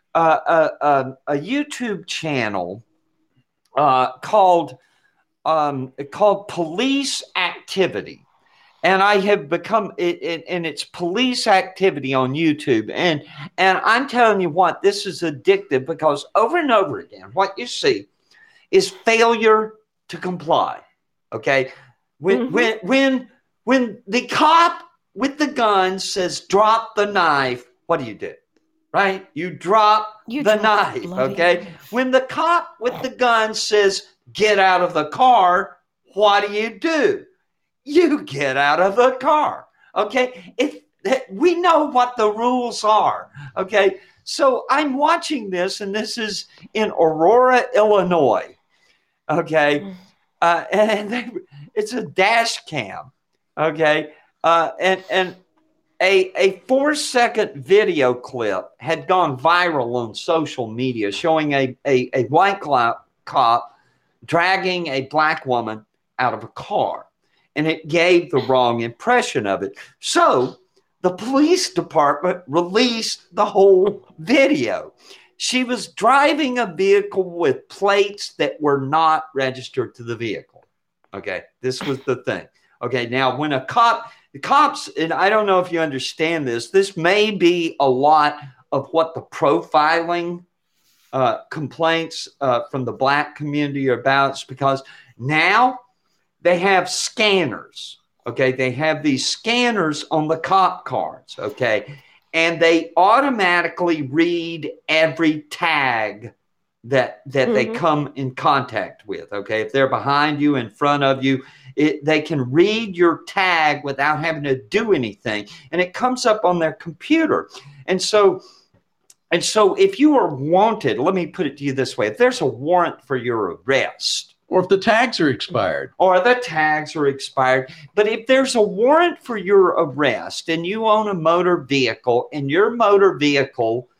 a YouTube channel called Police Activity. And I have become it, and it's Police Activity on YouTube. And I'm telling you what, this is addictive, because over and over again, what you see is failure to comply. Okay. When the cop with the gun says, drop the knife, what do? Right? You drop the knife. Okay. When the cop with the gun says, get out of the car, what do? You get out of the car, okay? We know what the rules are, okay? So I'm watching this, and this is in Aurora, Illinois, okay? And it's a dash cam, okay? And a 4-second video clip had gone viral on social media showing a white cop dragging a black woman out of a car. And it gave the wrong impression of it. So the police department released the whole video. She was driving a vehicle with plates that were not registered to the vehicle. Okay, this was the thing. Okay, now when the cops, and I don't know if you understand this may be a lot of what the profiling complaints from the black community are about. It's because now they have scanners, okay? They have these scanners on the cop cars, okay? And they automatically read every tag that they come in contact with, okay? If they're behind you, in front of you, they can read your tag without having to do anything. And it comes up on their computer. And so if you are wanted, let me put it to you this way. If there's a warrant for your arrest, or if the tags are expired. But if there's a warrant for your arrest and you own a motor vehicle, and your motor vehicle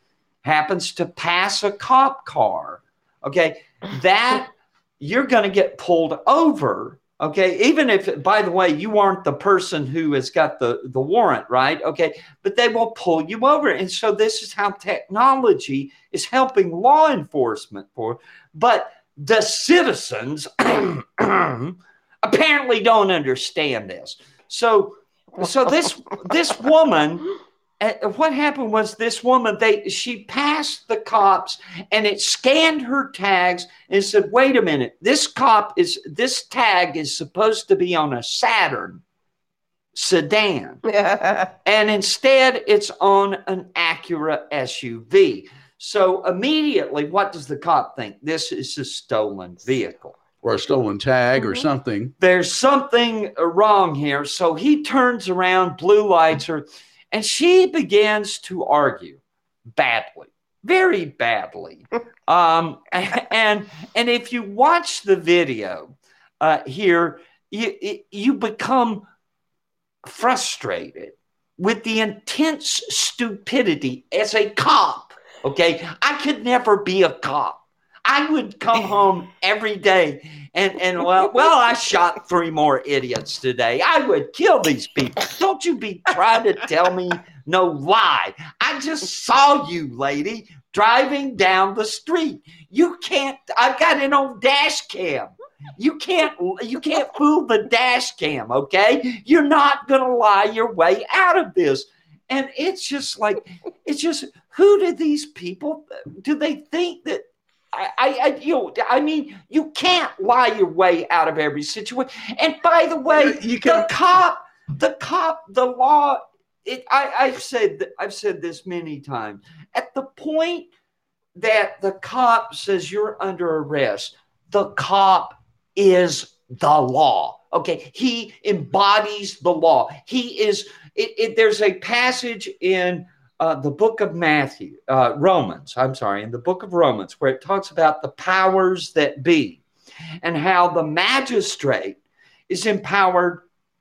happens to pass a cop car, okay, that you're going to get pulled over. Okay, even if, by the way, you aren't the person who has got the warrant, right? Okay, but they will pull you over. And so this is how technology is helping law enforcement but the citizens apparently don't understand this. So this woman, what happened was this woman, she passed the cops and it scanned her tags and said, wait a minute, this tag is supposed to be on a Saturn sedan. And instead it's on an Acura SUV. So immediately, what does the cop think? This is a stolen vehicle. Or a stolen tag or something. There's something wrong here. So he turns around, blue lights her, and she begins to argue badly, very badly. And if you watch the video here, you become frustrated with the intense stupidity as a cop. Okay, I could never be a cop. I would come home every day and well, I shot 3 more idiots today. I would kill these people. Don't you be trying to tell me no lie. I just saw you, lady, driving down the street. You can't, I've got an old dash cam. You can't fool the dash cam, okay? You're not going to lie your way out of this. And it's just, who do these people, do they think that, I mean, you can't lie your way out of every situation. And by the way, the law, I've said this many times. At the point that the cop says you're under arrest, the cop is the law. Okay, he embodies the law. He is. There's a passage in the book of Romans, in the book of Romans, where it talks about the powers that be and how the magistrate is empowered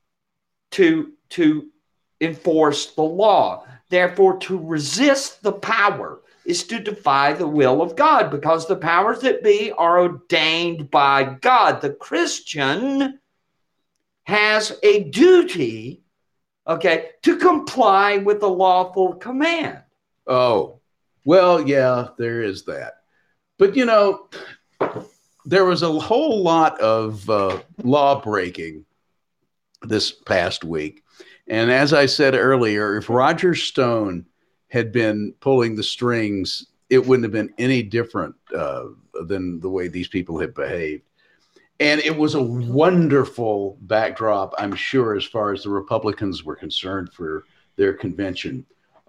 to enforce the law. Therefore, to resist the power is to defy the will of God, because the powers that be are ordained by God. The Christian has a duty, to comply with the lawful command. Oh, well, yeah, there is that. But, there was a whole lot of law breaking this past week. And as I said earlier, if Roger Stone had been pulling the strings, it wouldn't have been any different than the way these people have behaved. And it was a wonderful backdrop, I'm sure, as far as the Republicans were concerned for their convention.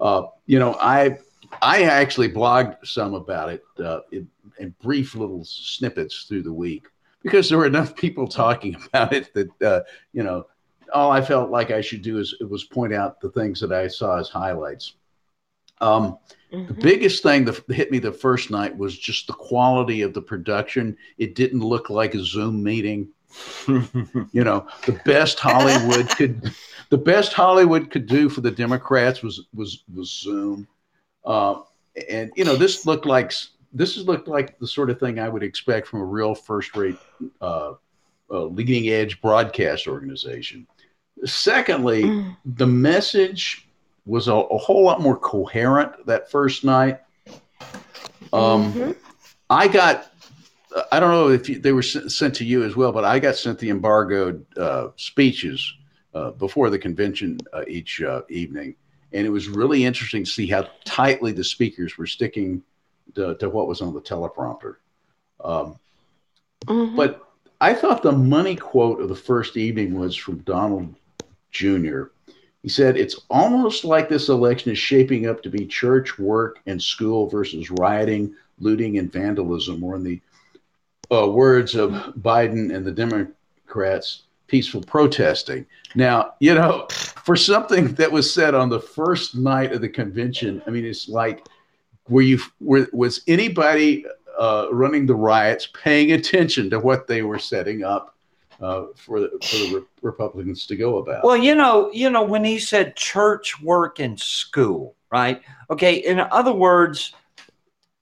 I actually blogged some about it in brief little snippets through the week, because there were enough people talking about it that, all I felt like I should do was point out the things that I saw as highlights. The biggest thing that hit me the first night was just the quality of the production. It didn't look like a Zoom meeting. The best Hollywood could do for the Democrats was Zoom. And this looked like the sort of thing I would expect from a real first-rate leading edge broadcast organization. Secondly, the message was a whole lot more coherent that first night. I don't know if they were sent to you as well, but I got sent the embargoed speeches before the convention each evening. And it was really interesting to see how tightly the speakers were sticking to what was on the teleprompter. But I thought the money quote of the first evening was from Donald Jr. He said, "It's almost like this election is shaping up to be church, work, and school versus rioting, looting, and vandalism, or in the words of Biden and the Democrats, peaceful protesting." Now, for something that was said on the first night of the convention, I mean, it's like, was anybody running the riots paying attention to what they were setting up for the Republicans to go about? Well, when he said church, work, and school, right? Okay, in other words,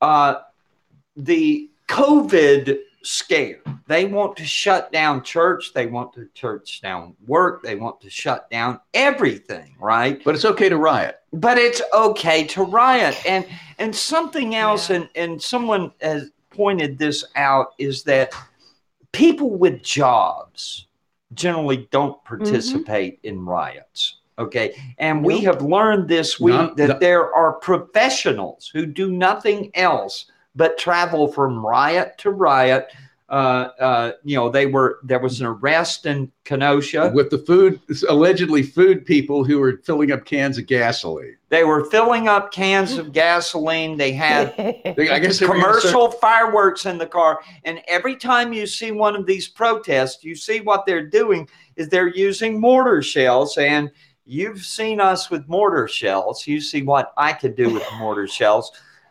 the COVID scare. They want to shut down church. They want to shut down work. They want to shut down everything, right? But it's okay to riot. But it's okay to riot. And something else, and someone has pointed this out, is that people with jobs generally don't participate in riots. Okay. And we have learned this week that there are professionals who do nothing else but travel from riot to riot. There was an arrest in Kenosha with the allegedly food people who were filling up cans of gasoline. They were filling up cans of gasoline. They had commercial fireworks in the car. And every time you see one of these protests, you see what they're doing is they're using mortar shells. And you've seen us with mortar shells. You see what I could do with mortar shells.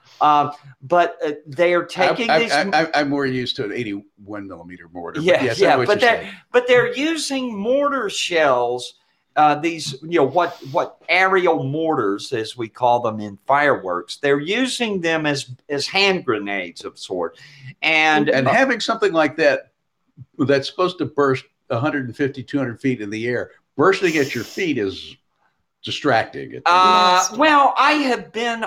But they are taking these. I'm more used to an 81 millimeter mortar. But they're using mortar shells. These, what aerial mortars, as we call them in fireworks. They're using them as hand grenades of sort, and having something like that that's supposed to burst 150, 200 feet in the air, bursting at your feet is distracting. Well, I have been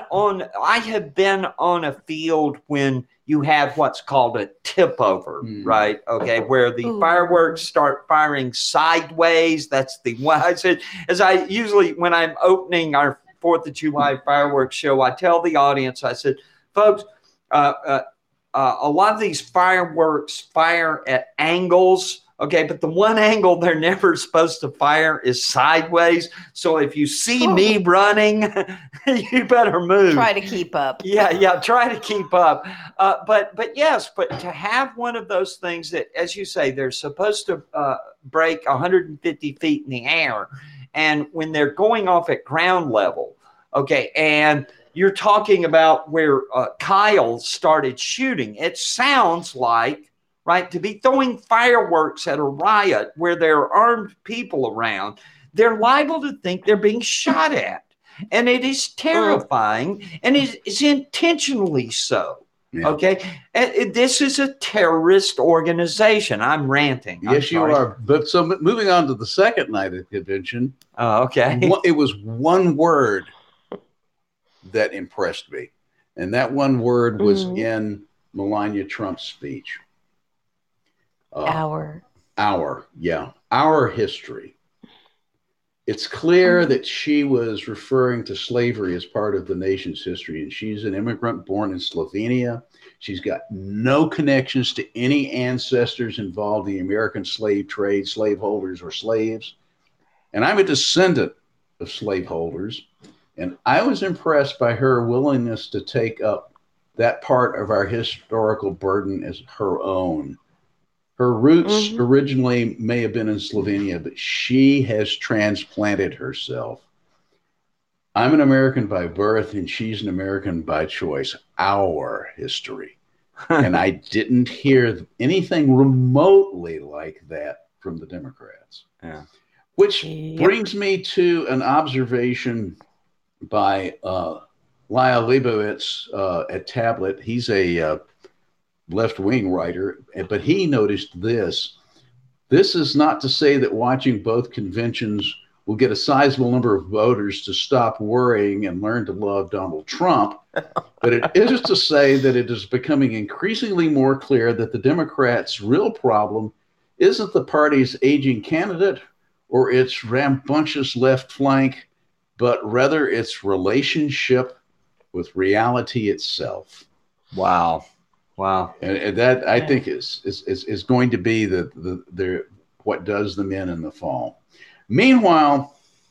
on a field when you have what's called a tip over, right? Okay, where the fireworks start firing sideways. That's the one I said. As I usually, when I'm opening our 4th of July fireworks show, I tell the audience, I said, folks, a lot of these fireworks fire at angles. Okay, but the one angle they're never supposed to fire is sideways. So if you see me running, you better move. Try to keep up. Yeah, try to keep up. But to have one of those things that, as you say, they're supposed to break 150 feet in the air, and when they're going off at ground level, okay, and you're talking about where Kyle started shooting, it sounds like, right, to be throwing fireworks at a riot where there are armed people around, they're liable to think they're being shot at. And it is terrifying, and it is intentionally so. Yeah. Okay? This is a terrorist organization. I'm ranting. Yes, you are. But so moving on to the second night of the convention. Okay. It was one word that impressed me. And that one word was in Melania Trump's speech. Our history. It's clear that she was referring to slavery as part of the nation's history, and she's an immigrant born in Slovenia. She's got no connections to any ancestors involved in the American slave trade, slaveholders or slaves. And I'm a descendant of slaveholders, and I was impressed by her willingness to take up that part of our historical burden as her own. Her roots originally may have been in Slovenia, but she has transplanted herself. I'm an American by birth, and she's an American by choice. Our history. And I didn't hear anything remotely like that from the Democrats. Yeah. Which brings me to an observation by Lyle Leibovitz at Tablet. He's a left-wing writer, but he noticed this. This is not to say that watching both conventions will get a sizable number of voters to stop worrying and learn to love Donald Trump, but it is to say that it is becoming increasingly more clear that the Democrats' real problem isn't the party's aging candidate or its rambunctious left flank, but rather its relationship with reality itself. Wow. And that I think is going to be the what does them in the fall. Meanwhile,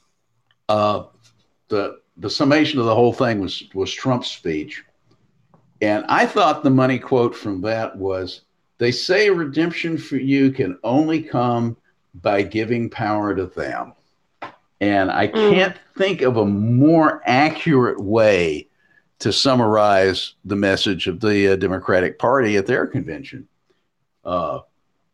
the summation of the whole thing was Trump's speech, and I thought the money quote from that was, "They say redemption for you can only come by giving power to them," and I can't think of a more accurate way to summarize the message of the Democratic Party at their convention. I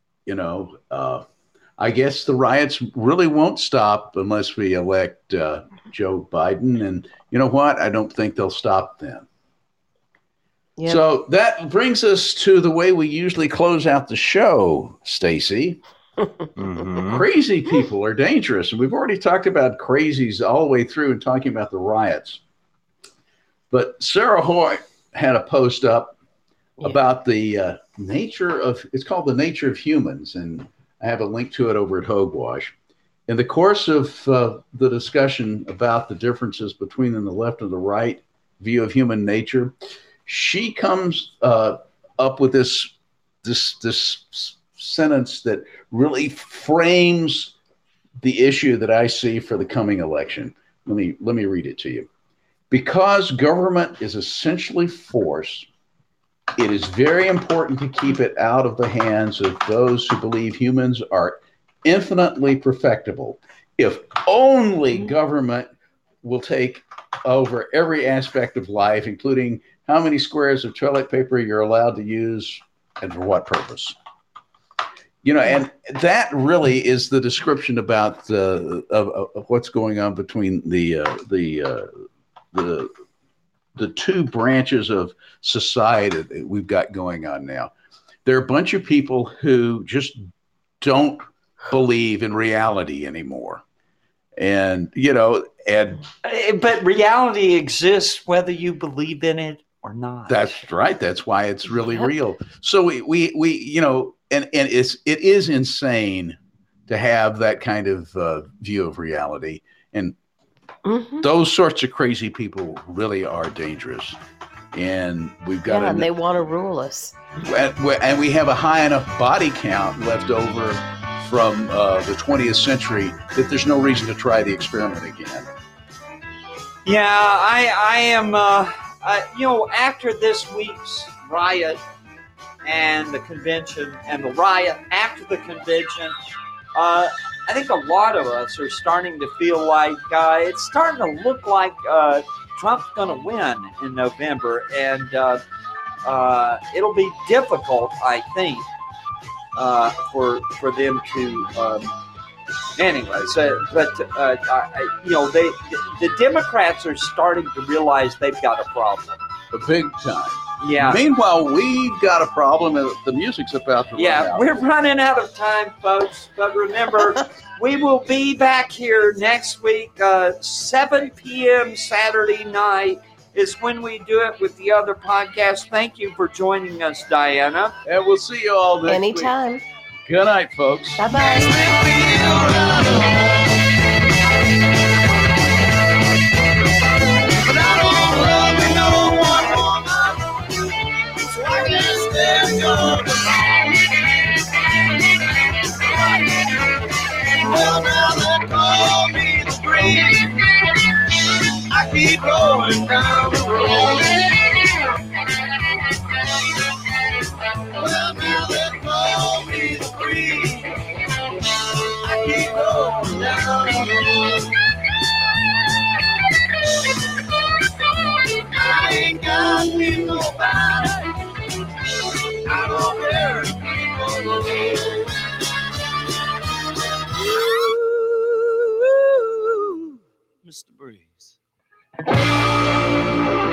guess the riots really won't stop unless we elect Joe Biden. And you know what? I don't think they'll stop then. Yep. So that brings us to the way we usually close out the show, Stacy. Mhm. Crazy people are dangerous. And we've already talked about crazies all the way through and talking about the riots. But Sarah Hoyt had a post up about the nature of, it's called The Nature of Humans. And I have a link to it over at Hogwash. In the course of the discussion about the differences between the left and the right view of human nature, she comes up with this sentence that really frames the issue that I see for the coming election. Let me read it to you. Because government is essentially force, it is very important to keep it out of the hands of those who believe humans are infinitely perfectible. If only government will take over every aspect of life, including how many squares of toilet paper you're allowed to use and for what purpose. You know, and that really is the description about of what's going on between the two branches of society that we've got going on now. There are a bunch of people who just don't believe in reality anymore. And, you know, and But reality exists whether you believe in it or not. that's right. That's why it's really real. So we you know, and it is insane to have that kind of view of reality. And those sorts of crazy people really are dangerous. And we've got and they want to rule us. And we have a high enough body count left over from the 20th century that there's no reason to try the experiment again. Yeah, I am, you know, after this week's riot and the convention and the riot after the convention, I think a lot of us are starting to feel like it's starting to look like Trump's going to win in November. And it'll be difficult, I think, for them to anyway. So, but you know, the Democrats are starting to realize they've got a problem, A big time. Yeah. Meanwhile, we've got a problem. The music's about to run out. We're running out of time, folks. But remember, we will be back here next week, 7 p.m. Saturday night. Is when we do it with the other podcast. Thank you for joining us, Diana. And we'll see you all next Anytime. week. Good night, folks. Bye-bye. Well, now they call me the street. I keep going down the road. Well, now they call me the street. I keep going down the road. I ain't got me nobody. I don't care if people know. Mr. Breeze.